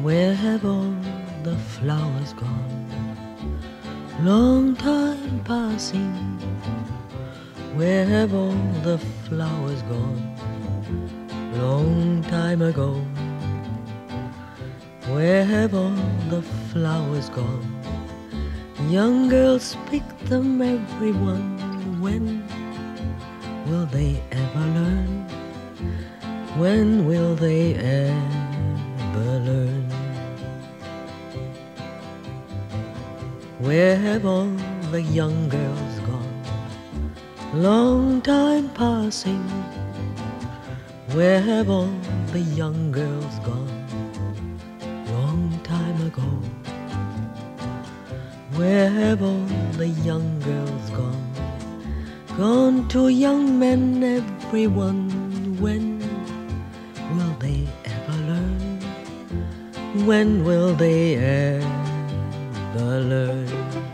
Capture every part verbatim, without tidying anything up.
Where have all the flowers gone? Long time passing. Where have all the flowers gone? Long time ago. Where have all the flowers gone? Young girls pick them, everyone. When will they ever learn? When will they ever learn? Where have all the young girls gone? Long time passing. Where have all the young girls gone? Long time ago. Where have all the young girls gone? Gone to young men, everyone. When will they ever learn? When will they ever learn?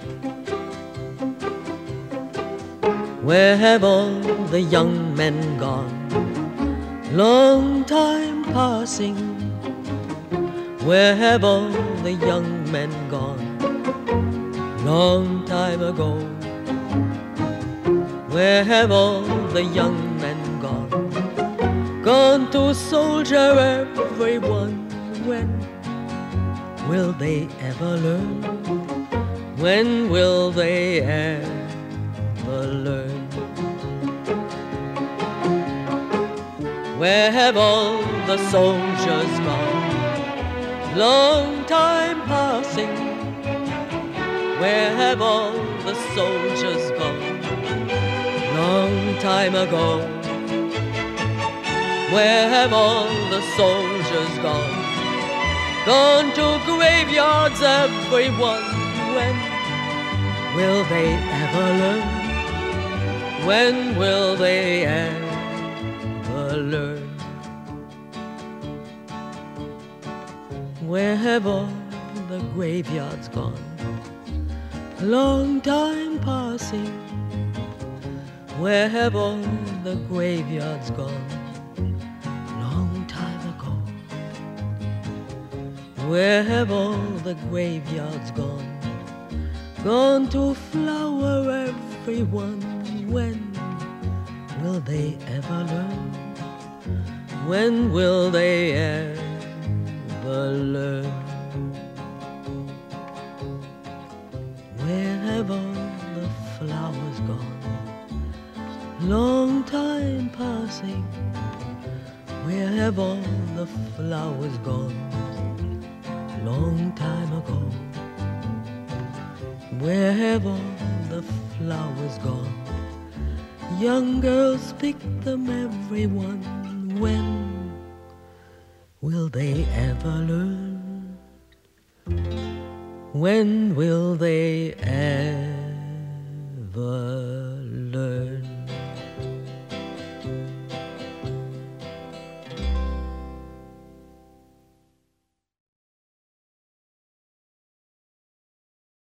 Where have all the young men gone? Long time passing. Where have all the young men gone? Long time ago. Where have all the young men gone? Gone to soldier, everyone. When will they ever learn? When will they ever learn? Where have all the soldiers gone? Long time passing. Where have all the soldiers gone? Long time ago. Where have all the soldiers gone? Gone to graveyards, everyone. When will they ever learn? When will they ever learn? Where have all the graveyards gone? Long time passing. Where have all the graveyards gone? Long time ago. Where have all the graveyards gone? Gone to flower, everyone. When will they ever learn? When will they ever learn? Where have all the flowers gone? Long time passing. Where have all the flowers gone? Long time ago. Where have all the flowers gone? Young girls pick them, everyone. When will they ever learn? When will they ever